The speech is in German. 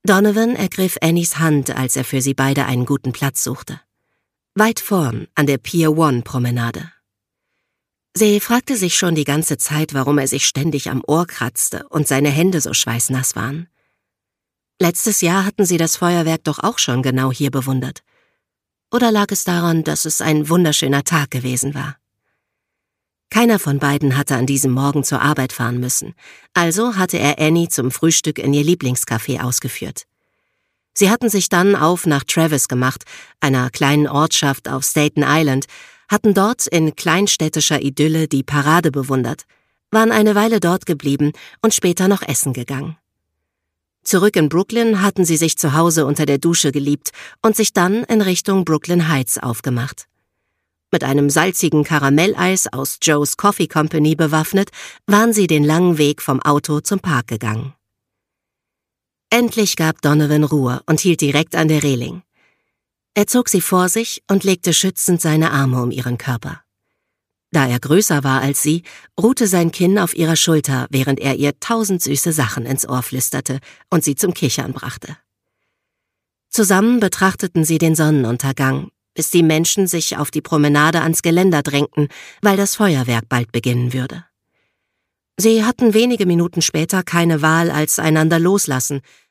Donovan ergriff Annies Hand, als er für sie beide einen guten Platz suchte. Weit vorn an der Pier 1 Promenade. Sie fragte sich schon die ganze Zeit, warum er sich ständig am Ohr kratzte und seine Hände so schweißnass waren. Letztes Jahr hatten sie das Feuerwerk doch auch schon genau hier bewundert. Oder lag es daran, dass es ein wunderschöner Tag gewesen war? Keiner von beiden hatte an diesem Morgen zur Arbeit fahren müssen, also hatte er Annie zum Frühstück in ihr Lieblingscafé ausgeführt. Sie hatten sich dann auf nach Travis gemacht, einer kleinen Ortschaft auf Staten Island, hatten dort in kleinstädtischer Idylle die Parade bewundert, waren eine Weile dort geblieben und später noch essen gegangen. Zurück in Brooklyn hatten sie sich zu Hause unter der Dusche geliebt und sich dann in Richtung Brooklyn Heights aufgemacht. Mit einem salzigen Karamelleis aus Joe's Coffee Company bewaffnet, waren sie den langen Weg vom Auto zum Park gegangen. Endlich gab Donovan Ruhe und hielt direkt an der Reling. Er zog sie vor sich und legte schützend seine Arme um ihren Körper. Da er größer war als sie, ruhte sein Kinn auf ihrer Schulter, während er ihr 1000 süße Sachen ins Ohr flüsterte und sie zum Kichern brachte. Zusammen betrachteten sie den Sonnenuntergang, bis die Menschen sich auf die Promenade ans Geländer drängten, weil das Feuerwerk bald beginnen würde. Sie hatten wenige Minuten später keine Wahl, als einander loslassen,